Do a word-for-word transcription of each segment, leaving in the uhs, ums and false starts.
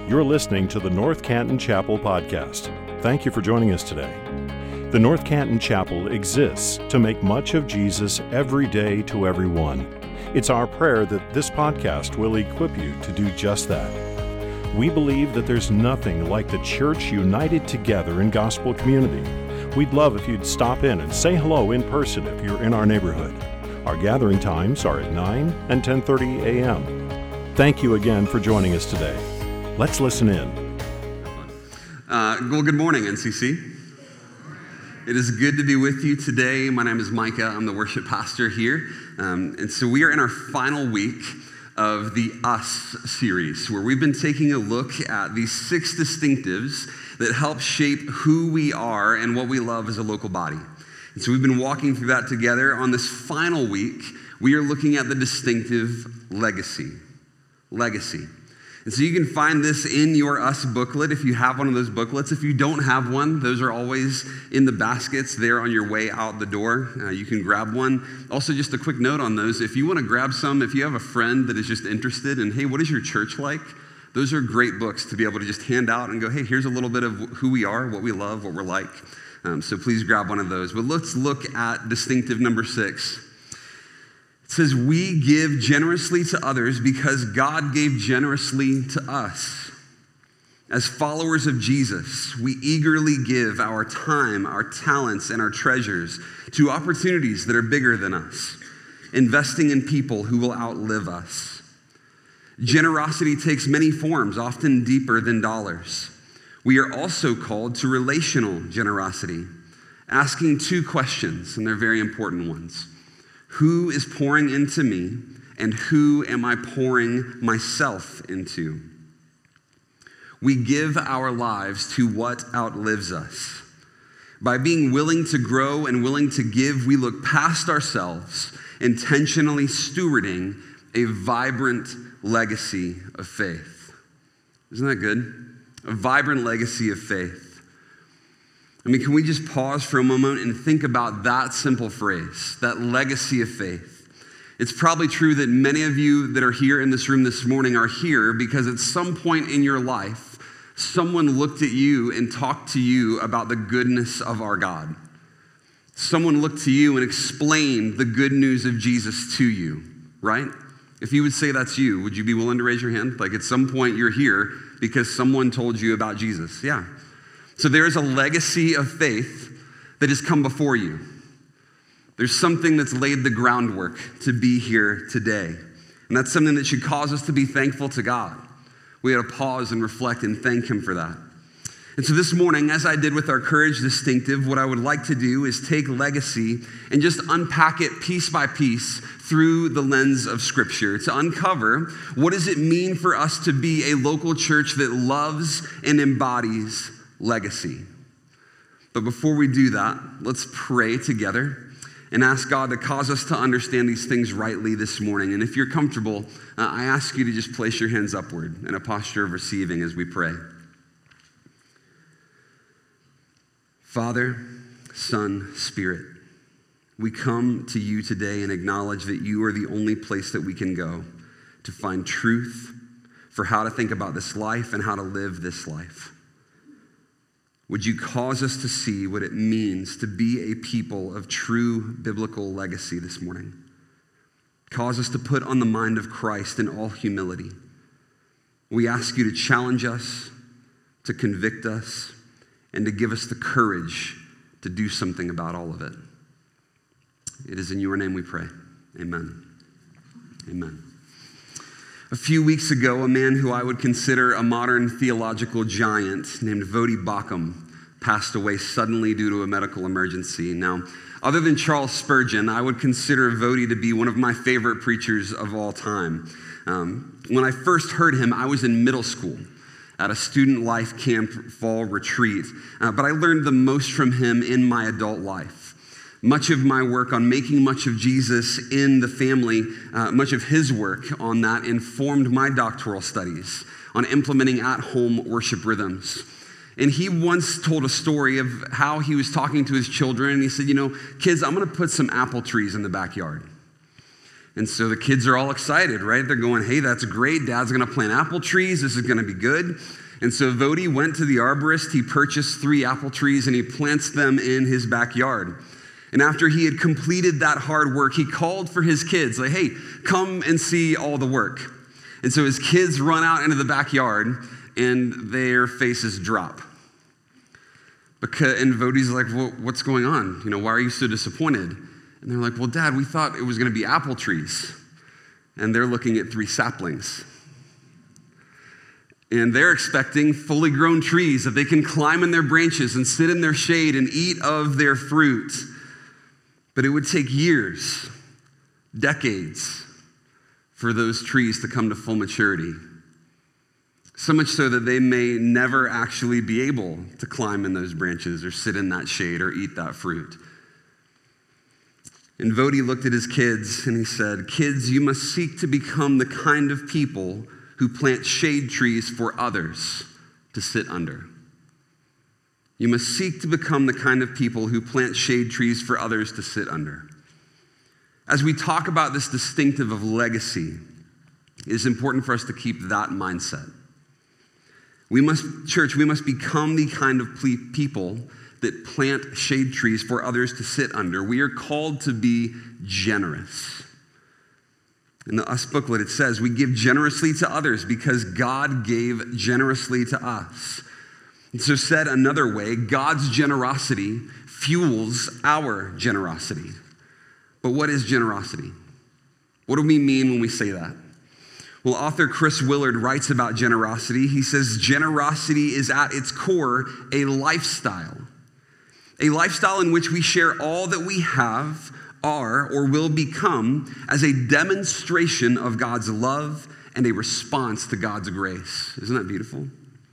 You're listening to the North Canton Chapel podcast. Thank you for joining us today. The North Canton Chapel exists to make much of Jesus every day to everyone. It's our prayer that this podcast will equip you to do just that. We believe that there's nothing like the church united together in gospel community. We'd love if you'd stop in and say hello in person if you're in our neighborhood. Our gathering times are at nine and ten thirty a.m. Thank you again for joining us today. Let's listen in. Uh, well, good morning, N C C. It is good to be with you today. My name is Micah. I'm the worship pastor here. Um, and so we are in our final week of the Us series, where we've been taking a look at these six distinctives that help shape who we are and what we love as a local body. And so we've been walking through that together. On this final week, we are looking at the distinctive legacy. Legacy. And so you can find this in your Us booklet if you have one of those booklets. If you don't have one, those are always in the baskets there on your way out the door. Uh, you can grab one. Also, just a quick note on those. If you want to grab some, if you have a friend that is just interested in, hey, what is your church like? Those are great books to be able to just hand out and go, hey, here's a little bit of who we are, what we love, what we're like. Um, so please grab one of those. But let's look at distinctive number six. It says, we give generously to others because God gave generously to us. As followers of Jesus, we eagerly give our time, our talents, and our treasures to opportunities that are bigger than us, investing in people who will outlive us. Generosity takes many forms, often deeper than dollars. We are also called to relational generosity, asking two questions, and they're very important ones. Who is pouring into me, and who am I pouring myself into? We give our lives to what outlives us. By being willing to grow and willing to give, we look past ourselves, intentionally stewarding a vibrant legacy of faith. Isn't that good? A vibrant legacy of faith. I mean, can we just pause for a moment and think about that simple phrase, that legacy of faith? It's probably true that many of you that are here in this room this morning are here because at some point in your life, someone looked at you and talked to you about the goodness of our God. Someone looked to you and explained the good news of Jesus to you, right? If you would say that's you, would you be willing to raise your hand? Like at some point you're here because someone told you about Jesus. Yeah. So there is a legacy of faith that has come before you. There's something that's laid the groundwork to be here today. And that's something that should cause us to be thankful to God. We ought to pause and reflect and thank him for that. And so this morning, as I did with our Courage Distinctive, what I would like to do is take legacy and just unpack it piece by piece through the lens of Scripture to uncover what does it mean for us to be a local church that loves and embodies legacy. But before we do that, let's pray together and ask God to cause us to understand these things rightly this morning. And if you're comfortable, uh, I ask you to just place your hands upward in a posture of receiving as we pray. Father, Son, Spirit, we come to you today and acknowledge that you are the only place that we can go to find truth for how to think about this life and how to live this life. Would you cause us to see what it means to be a people of true biblical legacy this morning? Cause us to put on the mind of Christ in all humility. We ask you to challenge us, to convict us, and to give us the courage to do something about all of it. It is in your name we pray. Amen. Amen. A few weeks ago, a man who I would consider a modern theological giant named Voddie Baucham passed away suddenly due to a medical emergency. Now, other than Charles Spurgeon, I would consider Voddie to be one of my favorite preachers of all time. Um, when I first heard him, I was in middle school at a student life camp fall retreat, uh, but I learned the most from him in my adult life. Much of my work on making much of Jesus in the family, uh, much of his work on that informed my doctoral studies on implementing at-home worship rhythms. And he once told a story of how he was talking to his children, and he said, you know, kids, I'm going to put some apple trees in the backyard. And so the kids are all excited, right? They're going, hey, that's great. Dad's going to plant apple trees. This is going to be good. And so Vody went to the arborist. He purchased three apple trees and he plants them in his backyard. And after he had completed that hard work, he called for his kids, like, hey, come and see all the work. And so his kids run out into the backyard and their faces drop. Because, and Vody's like, well, what's going on? You know, why are you so disappointed? And they're like, well, Dad, we thought it was going to be apple trees. And they're looking at three saplings. And they're expecting fully grown trees that they can climb in their branches and sit in their shade and eat of their fruit. But it would take years, decades, for those trees to come to full maturity. So much so that they may never actually be able to climb in those branches or sit in that shade or eat that fruit. And Vody looked at his kids and he said, kids, you must seek to become the kind of people who plant shade trees for others to sit under. You must seek to become the kind of people who plant shade trees for others to sit under. As we talk about this distinctive of legacy, it is important for us to keep that mindset. We must, church, we must become the kind of people that plant shade trees for others to sit under. We are called to be generous. In the US booklet, it says, we give generously to others because God gave generously to us. And so said another way, God's generosity fuels our generosity. But what is generosity? What do we mean when we say that? Well, author Chris Willard writes about generosity. He says, generosity is at its core a lifestyle. A lifestyle in which we share all that we have, are, or will become as a demonstration of God's love and a response to God's grace. Isn't that beautiful?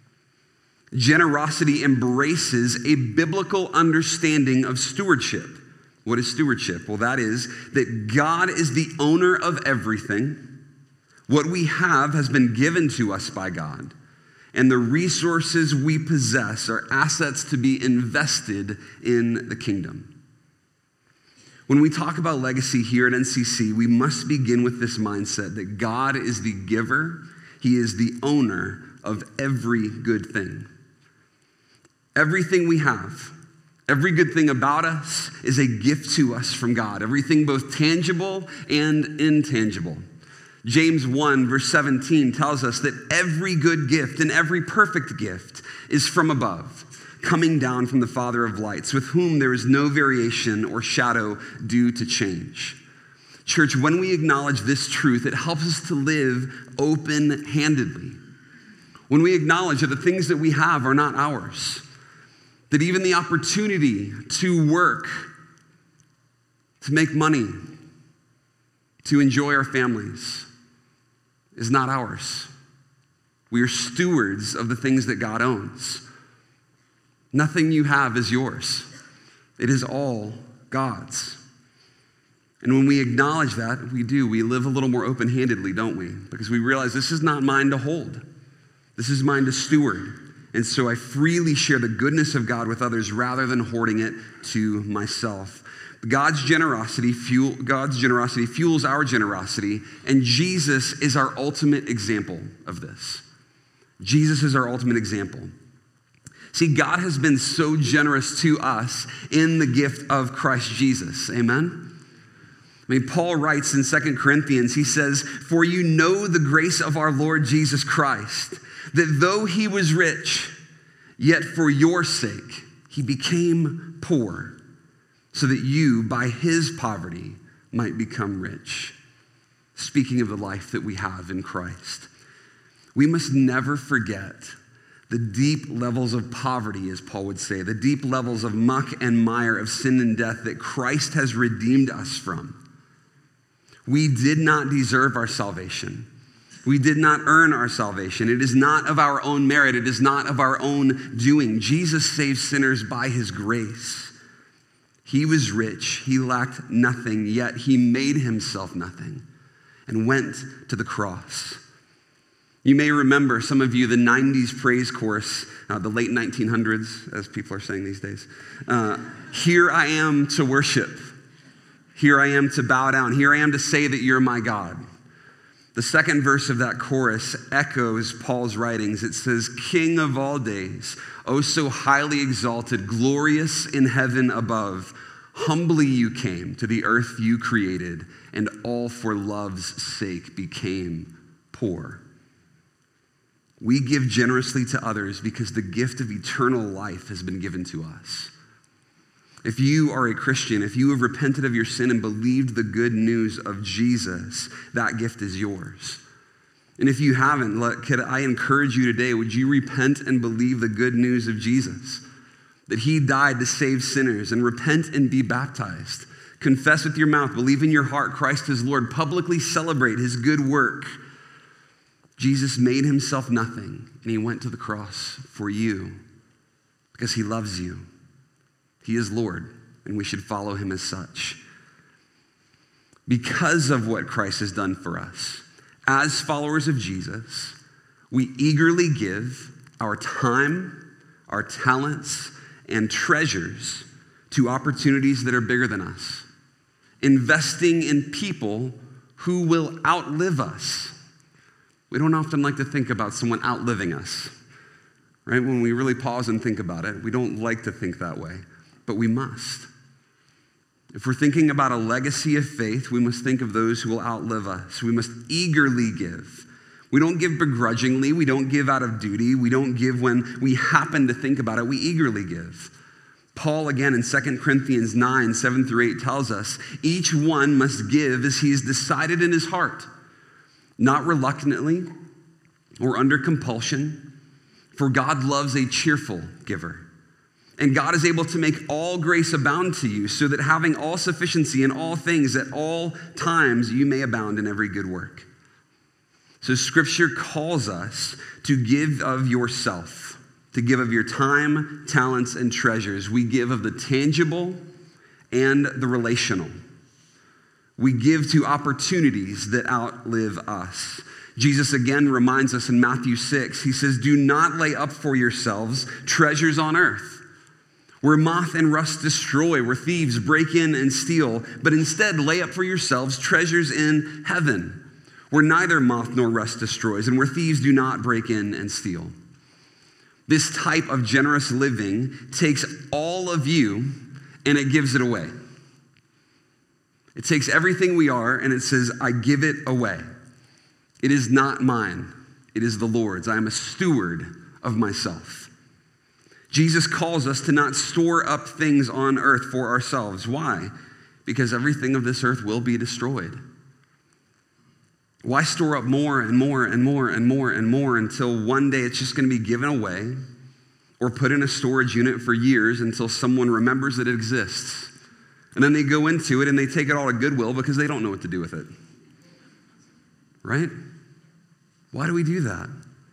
Generosity embraces a biblical understanding of stewardship. What is stewardship? Well, that is that God is the owner of everything. What we have has been given to us by God. And the resources we possess are assets to be invested in the kingdom. When we talk about legacy here at N C C, we must begin with this mindset that God is the giver. He is the owner of every good thing. Everything we have, every good thing about us is a gift to us from God. Everything both tangible and intangible. James one verse seventeen tells us that every good gift and every perfect gift is from above, coming down from the Father of lights, with whom there is no variation or shadow due to change. Church, when we acknowledge this truth, it helps us to live open-handedly. When we acknowledge that the things that we have are not ours, that even the opportunity to work, to make money, to enjoy our families is not ours. We are stewards of the things that God owns. Nothing you have is yours. It is all God's. And when we acknowledge that, we do. We live a little more open-handedly, don't we? Because we realize this is not mine to hold. This is mine to steward. And so I freely share the goodness of God with others rather than hoarding it to myself. God's generosity, fuel, God's generosity fuels our generosity, and Jesus is our ultimate example of this. Jesus is our ultimate example. See, God has been so generous to us in the gift of Christ Jesus. Amen? I mean, Paul writes in Second Corinthians, he says, "For you know the grace of our Lord Jesus Christ, that though he was rich, yet for your sake he became poor, so that you, by his poverty, might become rich." Speaking of the life that we have in Christ, we must never forget the deep levels of poverty, as Paul would say, the deep levels of muck and mire of sin and death that Christ has redeemed us from. We did not deserve our salvation. We did not earn our salvation. It is not of our own merit. It is not of our own doing. Jesus saves sinners by his grace. He was rich. He lacked nothing, yet he made himself nothing and went to the cross. You may remember, some of you, the nineties praise chorus, uh, the late nineteen hundreds, as people are saying these days. Uh, Here I am to worship. Here I am to bow down. Here I am to say that you're my God. The second verse of that chorus echoes Paul's writings. It says, King of all days, oh so highly exalted, glorious in heaven above, humbly you came to the earth you created, and all for love's sake became poor. We give generously to others because the gift of eternal life has been given to us. If you are a Christian, if you have repented of your sin and believed the good news of Jesus, that gift is yours. And if you haven't, look, could I encourage you today, would you repent and believe the good news of Jesus? That he died to save sinners, and repent and be baptized. Confess with your mouth, believe in your heart Christ is Lord, publicly celebrate his good work. Jesus made himself nothing, and he went to the cross for you because he loves you. He is Lord, and we should follow him as such. Because of what Christ has done for us, as followers of Jesus, we eagerly give our time, our talents, and treasures to opportunities that are bigger than us, investing in people who will outlive us. We don't often like to think about someone outliving us, right? When we really pause and think about it, we don't like to think that way. But we must. If we're thinking about a legacy of faith, we must think of those who will outlive us. We must eagerly give. We don't give begrudgingly. We don't give out of duty. We don't give when we happen to think about it. We eagerly give. Paul, again, in Second Corinthians nine, seven through eight, tells us, each one must give as he has decided in his heart, not reluctantly or under compulsion, for God loves a cheerful giver. And God is able to make all grace abound to you, so that having all sufficiency in all things at all times, you may abound in every good work. So Scripture calls us to give of yourself, to give of your time, talents, and treasures. We give of the tangible and the relational. We give to opportunities that outlive us. Jesus again reminds us in Matthew six, he says, do not lay up for yourselves treasures on earth, where moth and rust destroy, where thieves break in and steal, but instead lay up for yourselves treasures in heaven, where neither moth nor rust destroys, and where thieves do not break in and steal. This type of generous living takes all of you and it gives it away. It takes everything we are and it says, I give it away. It is not mine. It is the Lord's. I am a steward of myself. Jesus calls us to not store up things on earth for ourselves. Why? Because everything of this earth will be destroyed. Why store up more and more and more and more and more until one day it's just going to be given away or put in a storage unit for years until someone remembers that it exists? And then they go into it and they take it all to Goodwill because they don't know what to do with it. Right? Why do we do that?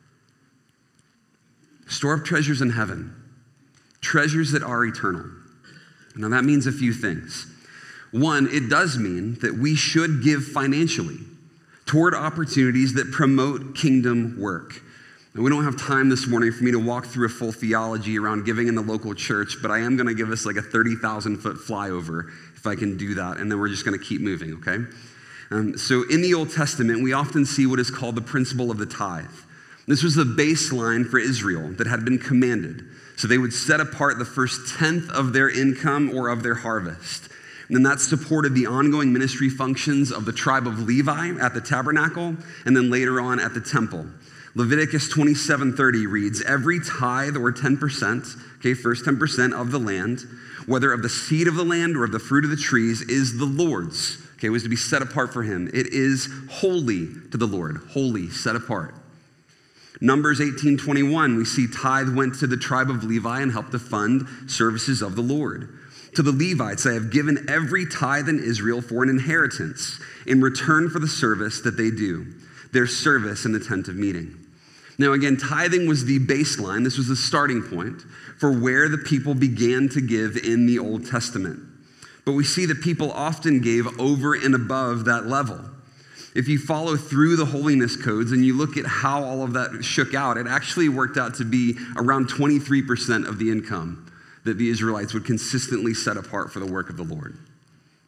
Store up treasures in heaven. Treasures that are eternal. Now that means a few things. One, it does mean that we should give financially toward opportunities that promote kingdom work. Now, we don't have time this morning for me to walk through a full theology around giving in the local church, but I am going to give us like a thirty thousand foot flyover if I can do that, and then we're just going to keep moving, okay? Um, so in the Old Testament, we often see what is called the principle of the tithe. This was the baseline for Israel that had been commanded. So they would set apart the first tenth of their income or of their harvest. And then that supported the ongoing ministry functions of the tribe of Levi at the tabernacle, and then later on at the temple. Leviticus twenty-seven thirty reads, every tithe or ten percent, okay, first ten percent of the land, whether of the seed of the land or of the fruit of the trees, is the Lord's. Okay, it was to be set apart for him. It is holy to the Lord, holy, set apart. Numbers eighteen twenty-one, we see tithe went to the tribe of Levi and helped to fund services of the Lord. To the Levites, I have given every tithe in Israel for an inheritance in return for the service that they do, their service in the tent of meeting. Now again, tithing was the baseline. This was the starting point for where the people began to give in the Old Testament. But we see that people often gave over and above that level. If you follow through the holiness codes and you look at how all of that shook out, it actually worked out to be around twenty-three percent of the income that the Israelites would consistently set apart for the work of the Lord.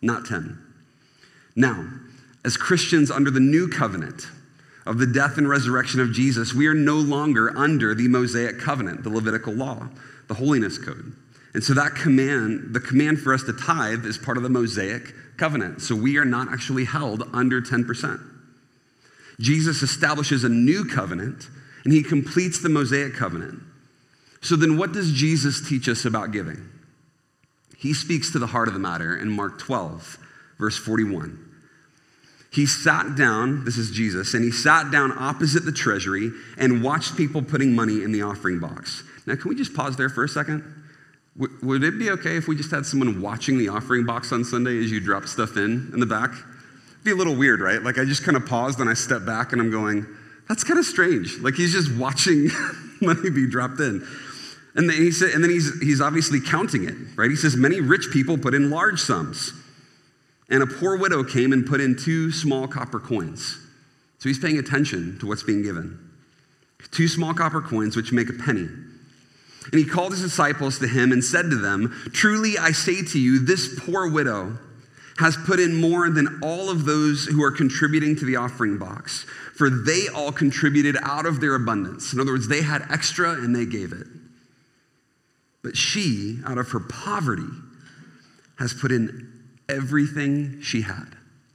not ten. Now, as Christians under the new covenant of the death and resurrection of Jesus, we are no longer under the Mosaic covenant, the Levitical law, the holiness code. And so that command, the command for us to tithe is part of the Mosaic covenant. So we are not actually held under ten percent. Jesus establishes a new covenant, and he completes the Mosaic covenant. So then what does Jesus teach us about giving? He speaks to the heart of the matter in Mark twelve, verse forty-one. He sat down, this is Jesus, and he sat down opposite the treasury and watched people putting money in the offering box. Now, can we just pause there for a second? W- would it be okay if we just had someone watching the offering box on Sunday as you drop stuff in in the back? It'd be a little weird, right? Like I just kind of paused and I stepped back and I'm going, that's kind of strange. Like he's just watching money be dropped in. And then, he said, and then he's, he's obviously counting it, right? He says, many rich people put in large sums. And a poor widow came and put in two small copper coins. So he's paying attention to what's being given. Two small copper coins, which make a penny. And he called his disciples to him and said to them, truly I say to you, this poor widow has put in more than all of those who are contributing to the offering box, for they all contributed out of their abundance. In other words, they had extra and they gave it. But she, out of her poverty, has put in everything she had,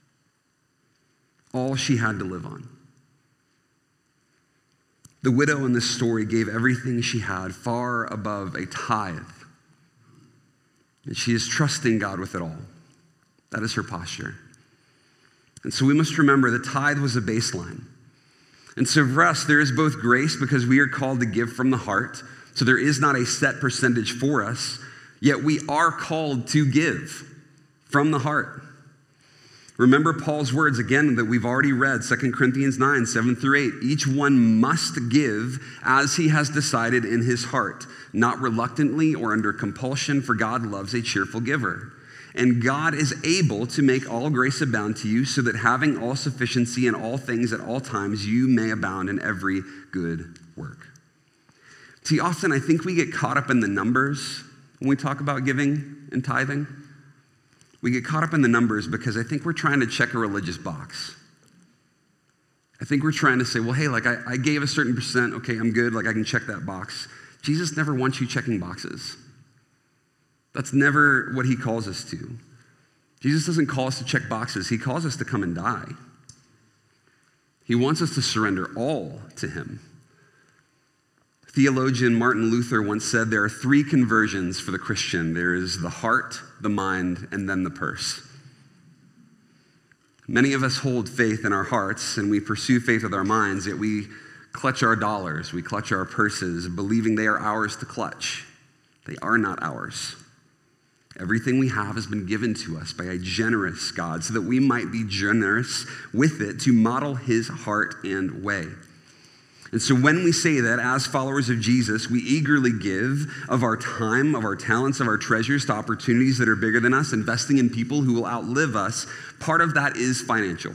all she had to live on. The widow in this story gave everything she had, far above a tithe. And she is trusting God with it all. That is her posture. And so we must remember the tithe was a baseline. And so for us, there is both grace because we are called to give from the heart. So there is not a set percentage for us, yet we are called to give from the heart. Remember Paul's words again that we've already read, Second Corinthians nine, seven through eight. Each one must give as he has decided in his heart, not reluctantly or under compulsion, for God loves a cheerful giver. And God is able to make all grace abound to you, so that having all sufficiency in all things at all times, you may abound in every good work. See, often I think we get caught up in the numbers when we talk about giving and tithing. We get caught up in the numbers because I think we're trying to check a religious box. I think we're trying to say, well, hey, like I, I gave a certain percent, okay, I'm good, like I can check that box. Jesus never wants you checking boxes. That's never what he calls us to. Jesus doesn't call us to check boxes. He calls us to come and die. He wants us to surrender all to him. Theologian Martin Luther once said there are three conversions for the Christian. There is the heart, the mind, and then the purse. Many of us hold faith in our hearts and we pursue faith with our minds, yet we clutch our dollars, we clutch our purses, believing they are ours to clutch. They are not ours. Everything we have has been given to us by a generous God so that we might be generous with it to model his heart and way. And so when we say that as followers of Jesus, we eagerly give of our time, of our talents, of our treasures to opportunities that are bigger than us, investing in people who will outlive us, part of that is financial.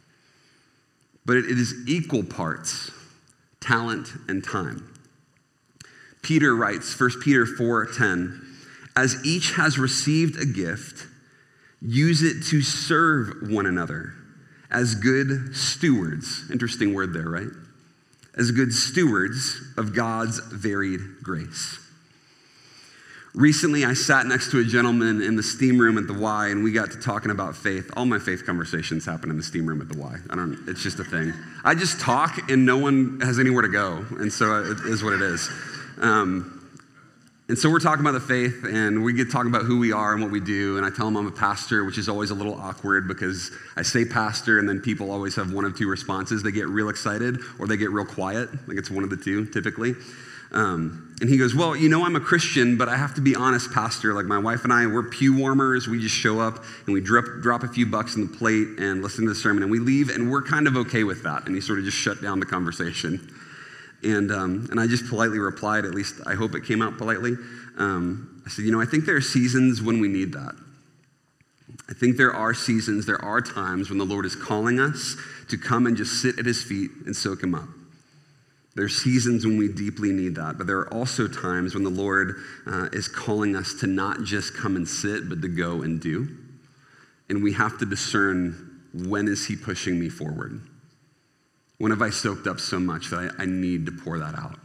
But it is equal parts talent and time. Peter writes, First Peter four ten, as each has received a gift, use it to serve one another as good stewards. Interesting word there, right? As good stewards of God's varied grace. Recently, I sat next to a gentleman in the steam room at the Y, and we got to talking about faith. All my faith conversations happen in the steam room at the Y. I don't, it's just a thing. I just talk, and no one has anywhere to go, and so it is what it is. Um, and so we're talking about the faith, and we get talking about who we are and what we do, and I tell them I'm a pastor, which is always a little awkward because I say pastor, and then people always have one of two responses. They get real excited, or they get real quiet. Like it's one of the two, typically. Um, and he goes, well, you know, I'm a Christian, but I have to be honest, pastor. Like my wife and I, we're pew warmers. We just show up, and we drop, drop a few bucks in the plate and listen to the sermon, and we leave, and we're kind of okay with that. And he sort of just shut down the conversation. And um, and I just politely replied, at least I hope it came out politely. Um, I said, you know, I think there are seasons when we need that. I think there are seasons, there are times when the Lord is calling us to come and just sit at his feet and soak him up. There are seasons when we deeply need that, but there are also times when the Lord uh, is calling us to not just come and sit, but to go and do. and we have to discern, when is he pushing me forward? When have I soaked up so much that I, I need to pour that out?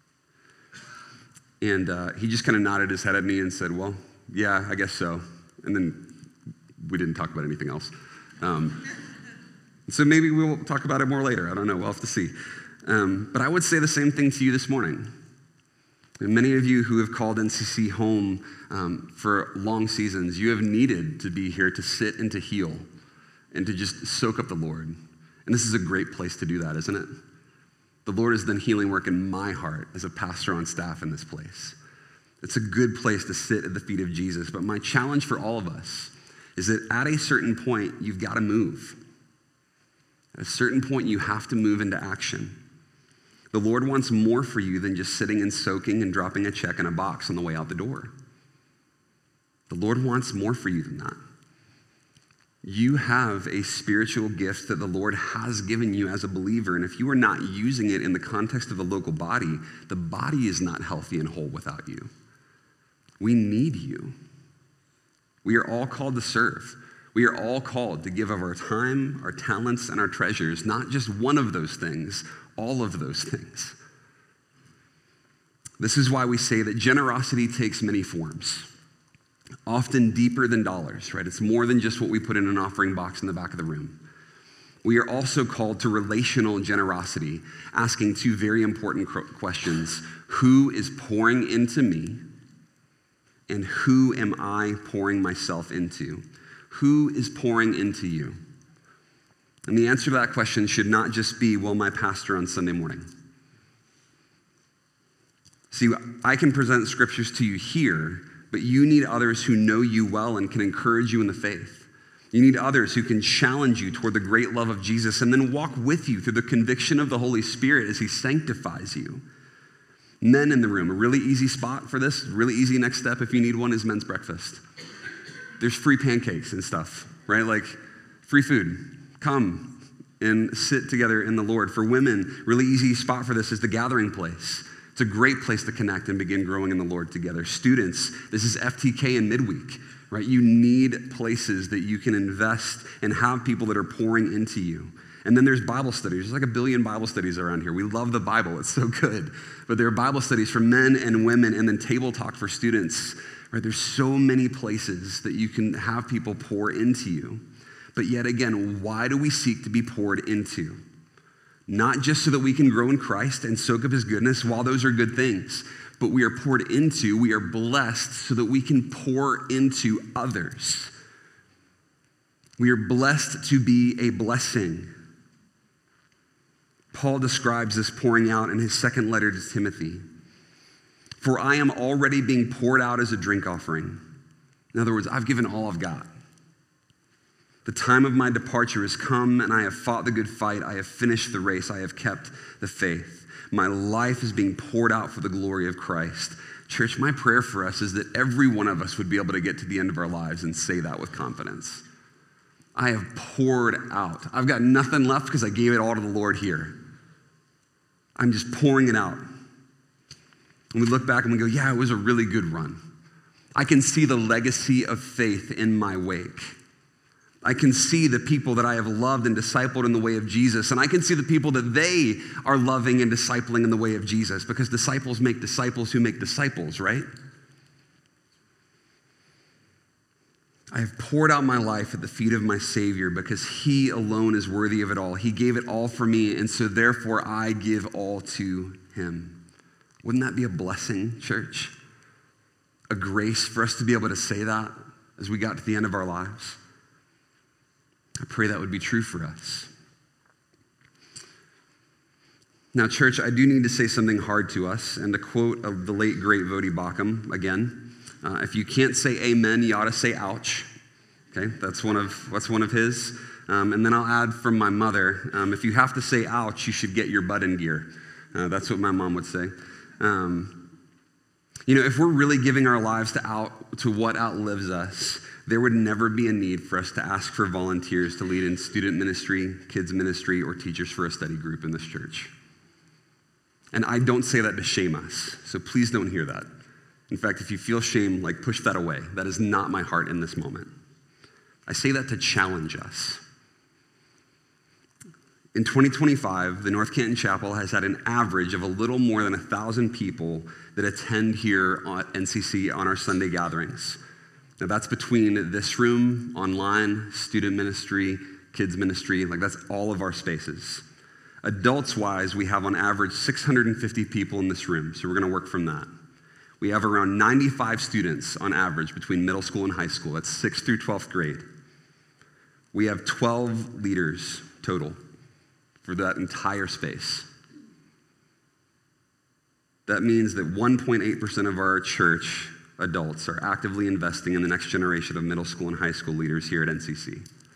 And uh, he just kind of nodded his head at me and said, well, yeah, I guess so. And then we didn't talk about anything else. Um, so maybe we'll talk about it more later. I don't know. We'll have to see. Um, but I would say the same thing to you this morning. And many of you who have called N C C home um, for long seasons, you have needed to be here to sit and to heal and to just soak up the Lord. And this is a great place to do that, isn't it? The Lord has done healing work in my heart as a pastor on staff in this place. It's a good place to sit at the feet of Jesus. But my challenge for all of us is that at a certain point, you've got to move. At a certain point, you have to move into action. The Lord wants more for you than just sitting and soaking and dropping a check in a box on the way out the door. The Lord wants more for you than that. You have a spiritual gift that the Lord has given you as a believer, and if you are not using it in the context of the local body, the body is not healthy and whole without you. We need you. We are all called to serve. We are all called to give of our time, our talents, and our treasures, not just one of those things, all of those things. This is why we say that generosity takes many forms, often deeper than dollars, right? It's more than just what we put in an offering box in the back of the room. We are also called to relational generosity, asking two very important questions. Who is pouring into me? And who am I pouring myself into? Who is pouring into you? And the answer to that question should not just be, well, my pastor on Sunday morning. See, I can present scriptures to you here, but you need others who know you well and can encourage you in the faith. You need others who can challenge you toward the great love of Jesus and then walk with you through the conviction of the Holy Spirit as he sanctifies you. Men in the room, a really easy spot for this, really easy next step if you need one is men's breakfast. There's free pancakes and stuff, right? Like free food. Come and sit together in the Lord. For women, really easy spot for this is the gathering place. It's a great place to connect and begin growing in the Lord together. Students, this is F T K and midweek, right? You need places that you can invest and have people that are pouring into you. And then there's Bible studies. There's like a billion Bible studies around here. We love the Bible. It's so good. But there are Bible studies for men and women, and then table talk for students, right? There's so many places that you can have people pour into you. But yet again, why do we seek to be poured into? Not just so that we can grow in Christ and soak up his goodness, while those are good things, but we are poured into, we are blessed so that we can pour into others. We are blessed to be a blessing. Paul describes this pouring out in his second letter to Timothy. For I am already being poured out as a drink offering. In other words, I've given all I've got. The time of my departure has come, and I have fought the good fight. I have finished the race. I have kept the faith. My life is being poured out for the glory of Christ. Church, my prayer for us is that every one of us would be able to get to the end of our lives and say that with confidence. I have poured out. I've got nothing left because I gave it all to the Lord here. I'm just pouring it out. And we look back and we go, yeah, it was a really good run. I can see the legacy of faith in my wake. I can see the people that I have loved and discipled in the way of Jesus, and I can see the people that they are loving and discipling in the way of Jesus, because disciples make disciples who make disciples, right? I have poured out my life at the feet of my Savior because he alone is worthy of it all. He gave it all for me, and so therefore I give all to him. Wouldn't that be a blessing, church? A grace for us to be able to say that as we got to the end of our lives? I pray that would be true for us. Now, church, I do need to say something hard to us, and to quote of the late, great Voddie Baucham again, uh, if you can't say amen, you ought to say ouch. Okay, that's one of, that's one of his. Um, and then I'll add from my mother, um, if you have to say ouch, you should get your butt in gear. Uh, that's what my mom would say. Um, you know, if we're really giving our lives to out to what outlives us, there would never be a need for us to ask for volunteers to lead in student ministry, kids ministry, or teachers for a study group in this church. And I don't say that to shame us, so please don't hear that. In fact, if you feel shame, like push that away. That is not my heart in this moment. I say that to challenge us. In twenty twenty-five, the North Canton Chapel has had an average of a little more than one thousand people that attend here at N C C on our Sunday gatherings. Now that's between this room, online, student ministry, kids ministry, like that's all of our spaces. Adults-wise, we have on average six hundred fifty people in this room, so we're gonna work from that. We have around ninety-five students on average between middle school and high school. That's sixth through twelfth grade. We have twelve leaders total for that entire space. That means that one point eight percent of our church adults are actively investing in the next generation of middle school and high school leaders here at N C C.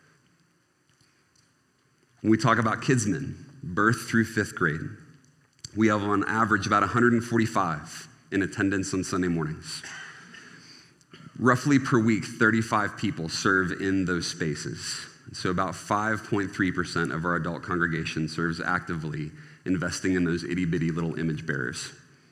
When we talk about Kidsmen, birth through fifth grade, we have on average about one hundred forty-five in attendance on Sunday mornings. Roughly per week, thirty-five people serve in those spaces. So about five point three percent of our adult congregation serves actively, investing in those itty bitty little image bearers.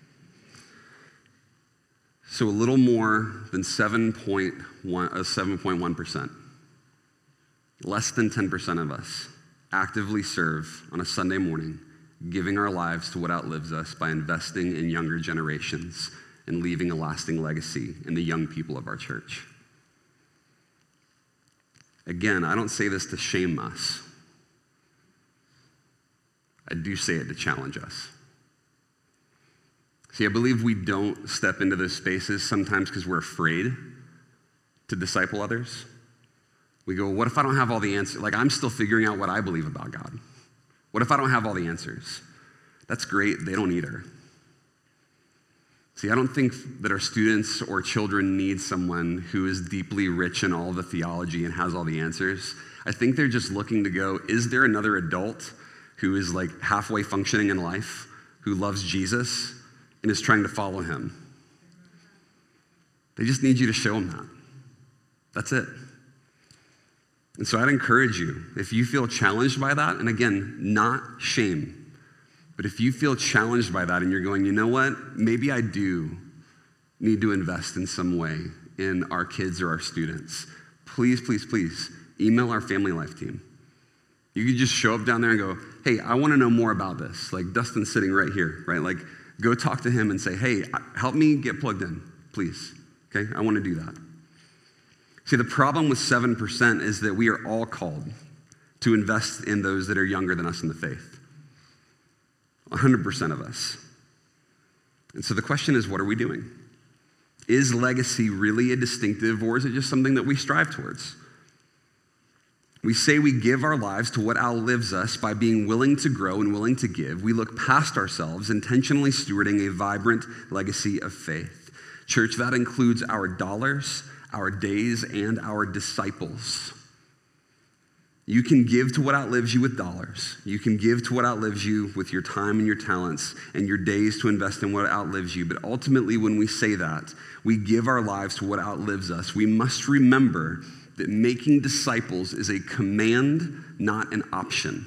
So a little more than seven point one percent, less than ten percent of us actively serve on a Sunday morning, giving our lives to what outlives us by investing in younger generations and leaving a lasting legacy in the young people of our church. Again, I don't say this to shame us. I do say it to challenge us. See, I believe we don't step into those spaces sometimes because we're afraid to disciple others. We go, what if I don't have all the answers? Like, I'm still figuring out what I believe about God. What if I don't have all the answers? That's great, they don't either. See, I don't think that our students or children need someone who is deeply rich in all the theology and has all the answers. I think they're just looking to go, is there another adult who is like halfway functioning in life, who loves Jesus and is trying to follow him? They just need you to show them that. That's it. And so I'd encourage you, if you feel challenged by that, and again, not shame, but if you feel challenged by that and you're going, you know what, maybe I do need to invest in some way in our kids or our students, please, please, please email our Family Life team. You could just show up down there and go, hey, I want to know more about this. Like Dustin's sitting right here, right? Like go talk to him and say, hey, help me get plugged in, please. Okay, I want to do that. See, the problem with seven percent is that we are all called to invest in those that are younger than us in the faith. one hundred percent of us. And so the question is, what are we doing? Is legacy really a distinctive, or is it just something that we strive towards? We say we give our lives to what outlives us by being willing to grow and willing to give. We look past ourselves, intentionally stewarding a vibrant legacy of faith. Church, that includes our dollars, our days, and our disciples. You can give to what outlives you with dollars. You can give to what outlives you with your time and your talents and your days to invest in what outlives you. But ultimately, when we say that, we give our lives to what outlives us. We must remember that making disciples is a command, not an option.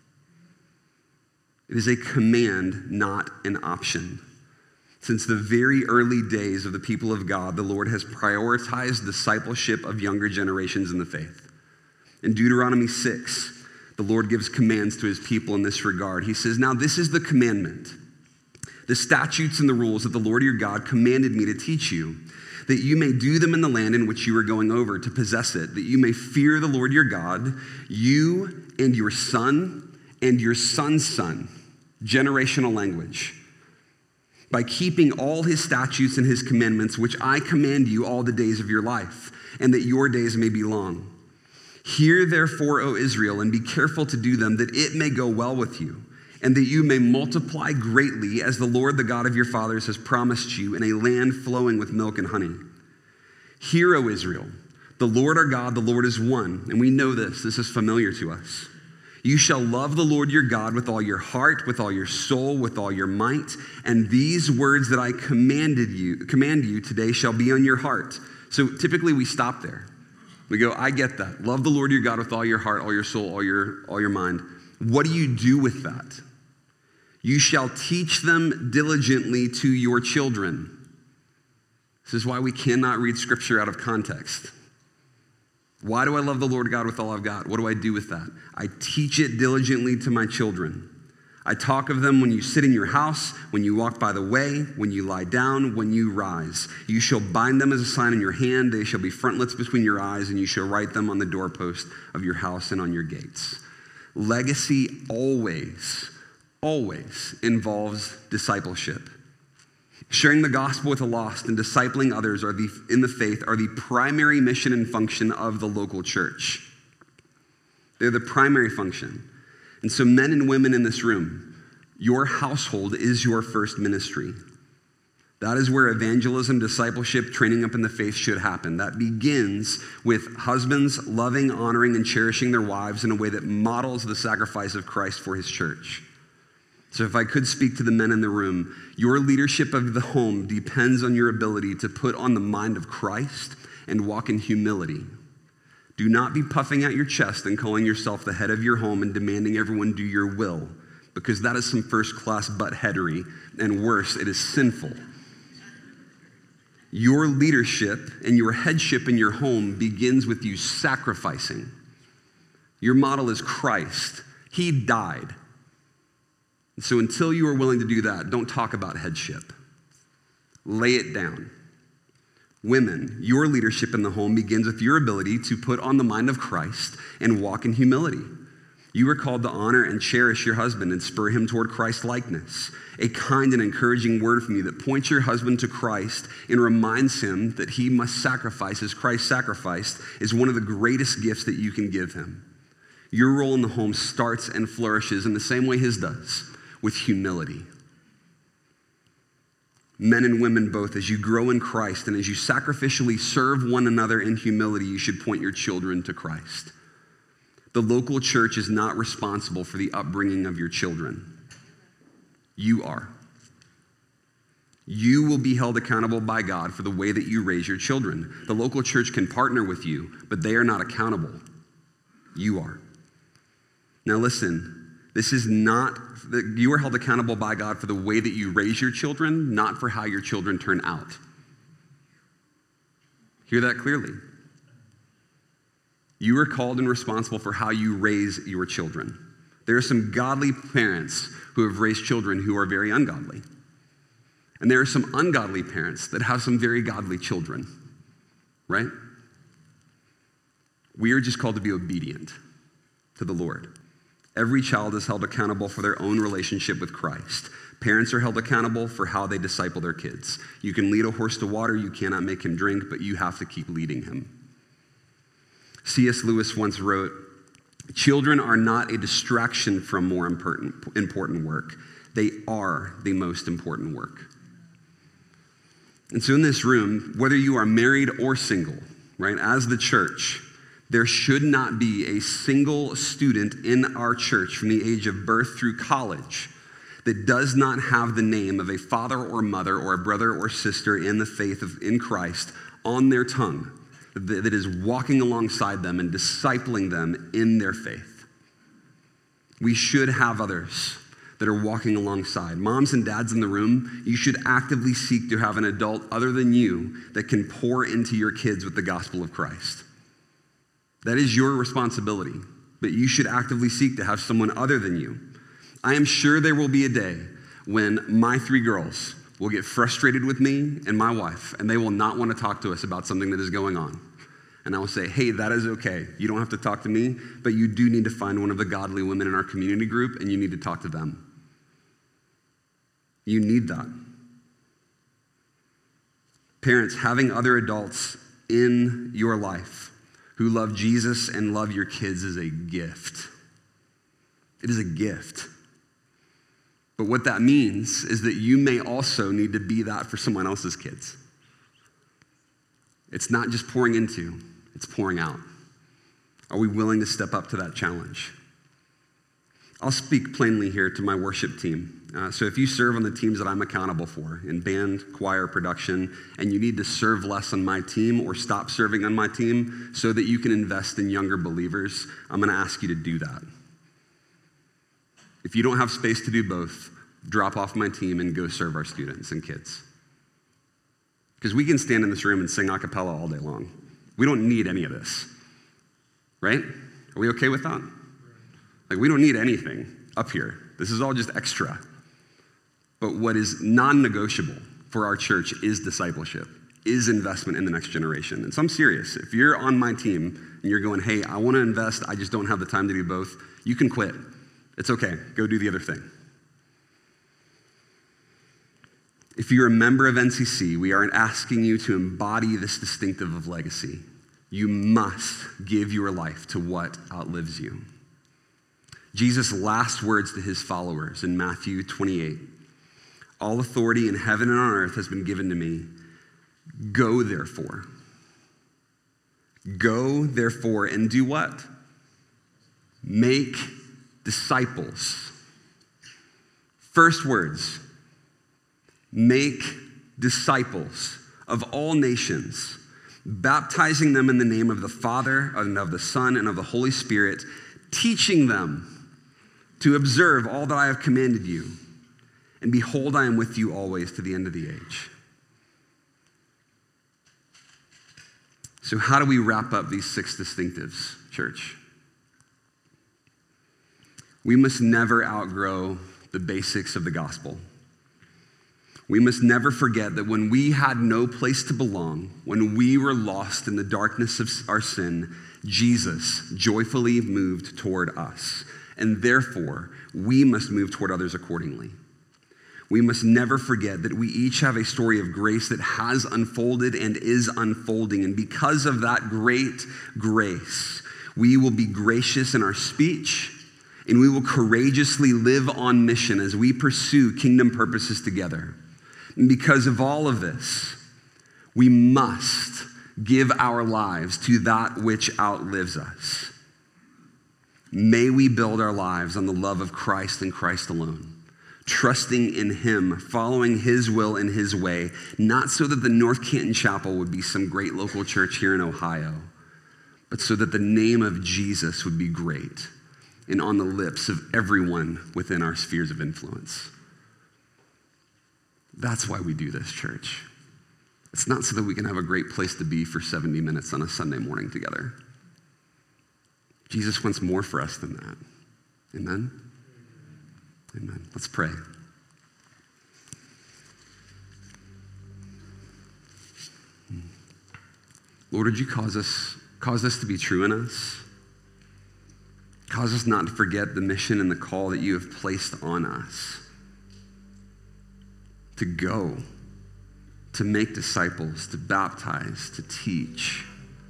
It is a command, not an option. Since the very early days of the people of God, the Lord has prioritized discipleship of younger generations in the faith. In Deuteronomy six, the Lord gives commands to his people in this regard. He says, now this is the commandment, the statutes and the rules that the Lord your God commanded me to teach you, that you may do them in the land in which you are going over to possess it, that you may fear the Lord your God, you and your son and your son's son, generational language, by keeping all his statutes and his commandments, which I command you all the days of your life, and that your days may be long. Hear therefore, O Israel, and be careful to do them, that it may go well with you, and that you may multiply greatly as the Lord, the God of your fathers, has promised you in a land flowing with milk and honey. Hear, O Israel, the Lord our God, the Lord is one, and we know this. This is familiar to us. You shall love the Lord your God with all your heart, with all your soul, with all your might, and these words that I commanded you, command you today shall be on your heart. So typically we stop there. We go, I get that. Love the Lord your God with all your heart, all your soul, all your, all your mind. What do you do with that? You shall teach them diligently to your children. This is why we cannot read scripture out of context. Why do I love the Lord God with all I've got? What do I do with that? I teach it diligently to my children. I talk of them when you sit in your house, when you walk by the way, when you lie down, when you rise. You shall bind them as a sign in your hand. They shall be frontlets between your eyes, and you shall write them on the doorpost of your house and on your gates. Legacy always, always involves discipleship. Sharing the gospel with the lost and discipling others are the, in the faith are the primary mission and function of the local church. They're the primary function. And so men and women in this room, your household is your first ministry. That is where evangelism, discipleship, training up in the faith should happen. That begins with husbands loving, honoring, and cherishing their wives in a way that models the sacrifice of Christ for his church. So if I could speak to the men in the room, your leadership of the home depends on your ability to put on the mind of Christ and walk in humility. Do not be puffing out your chest and calling yourself the head of your home and demanding everyone do your will, because that is some first-class buttheadery, and worse, it is sinful. Your leadership and your headship in your home begins with you sacrificing. Your model is Christ. He died. So until you are willing to do that, don't talk about headship. Lay it down. Women, your leadership in the home begins with your ability to put on the mind of Christ and walk in humility. You are called to honor and cherish your husband and spur him toward Christ likeness. A kind and encouraging word from you that points your husband to Christ and reminds him that he must sacrifice as Christ sacrificed is one of the greatest gifts that you can give him. Your role in the home starts and flourishes in the same way his does, with humility. Men and women both, as you grow in Christ and as you sacrificially serve one another in humility, you should point your children to Christ. The local church is not responsible for the upbringing of your children. You are. You will be held accountable by God for the way that you raise your children. The local church can partner with you, but they are not accountable. You are. Now listen. This is not, you are held accountable by God for the way that you raise your children, not for how your children turn out. Hear that clearly. You are called and responsible for how you raise your children. There are some godly parents who have raised children who are very ungodly. And there are some ungodly parents that have some very godly children, right? We are just called to be obedient to the Lord. Every child is held accountable for their own relationship with Christ. Parents are held accountable for how they disciple their kids. You can lead a horse to water, you cannot make him drink, but you have to keep leading him. C S Lewis once wrote, "Children are not a distraction from more important, important work. They are the most important work." And so in this room, whether you are married or single, right, as the church, there should not be a single student in our church from the age of birth through college that does not have the name of a father or mother or a brother or sister in the faith of in Christ on their tongue that is walking alongside them and discipling them in their faith. We should have others that are walking alongside. Moms and dads in the room, you should actively seek to have an adult other than you that can pour into your kids with the gospel of Christ. That is your responsibility, but you should actively seek to have someone other than you. I am sure there will be a day when my three girls will get frustrated with me and my wife, and they will not want to talk to us about something that is going on. And I will say, hey, that is okay. You don't have to talk to me, but you do need to find one of the godly women in our community group, and you need to talk to them. You need that. Parents, having other adults in your life who love Jesus and love your kids is a gift. It is a gift. But what that means is that you may also need to be that for someone else's kids. It's not just pouring into, it's pouring out. Are we willing to step up to that challenge? I'll speak plainly here to my worship team. Uh, so if you serve on the teams that I'm accountable for, in band, choir, production, and you need to serve less on my team or stop serving on my team so that you can invest in younger believers, I'm going to ask you to do that. If you don't have space to do both, drop off my team and go serve our students and kids. Because we can stand in this room and sing a cappella all day long. We don't need any of this. right? Are we okay with that? Like, we don't need anything up here. This is all just extra. But what is non-negotiable for our church is discipleship, is investment in the next generation. And so I'm serious. If you're on my team and you're going, hey, I want to invest, I just don't have the time to do both, you can quit. It's okay. Go do the other thing. If you're a member of N C C, we aren't asking you to embody this distinctive of legacy. You must give your life to what outlives you. Jesus' last words to his followers in Matthew twenty-eight, all authority in heaven and on earth has been given to me. Go therefore. Go therefore and do what? Make disciples. First words, make disciples of all nations, baptizing them in the name of the Father and of the Son and of the Holy Spirit, teaching them to observe all that I have commanded you. And behold, I am with you always to the end of the age. So how do we wrap up these six distinctives, church? We must never outgrow the basics of the gospel. We must never forget that when we had no place to belong, when we were lost in the darkness of our sin, Jesus joyfully moved toward us. And therefore, we must move toward others accordingly. We must never forget that we each have a story of grace that has unfolded and is unfolding. And because of that great grace, we will be gracious in our speech, and we will courageously live on mission as we pursue kingdom purposes together. And because of all of this, we must give our lives to that which outlives us. May we build our lives on the love of Christ and Christ alone, trusting in him, following his will and his way, not so that the North Canton Chapel would be some great local church here in Ohio, but so that the name of Jesus would be great and on the lips of everyone within our spheres of influence. That's why we do this, church. It's not so that we can have a great place to be for seventy minutes on a Sunday morning together. Jesus wants more for us than that. Amen? Amen. Let's pray. Lord, would you cause us, cause this to be true in us? Cause us not to forget the mission and the call that you have placed on us. To go, to make disciples, to baptize, to teach.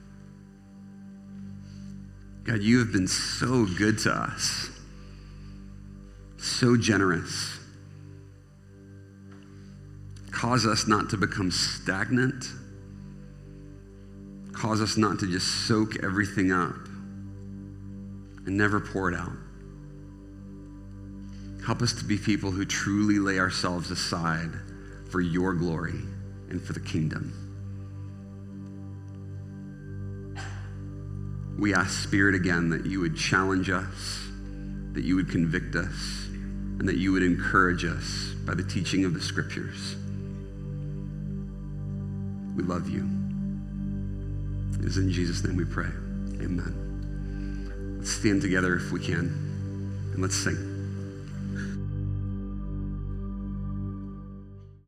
God, you have been so good to us, so generous. Cause us not to become stagnant. Cause us not to just soak everything up and never pour it out. Help us to be people who truly lay ourselves aside for your glory and for the kingdom. We ask, Spirit, again, that you would challenge us, that you would convict us, and that you would encourage us by the teaching of the scriptures. We love you. It is in Jesus' name we pray. Amen. Let's stand together if we can, and let's sing.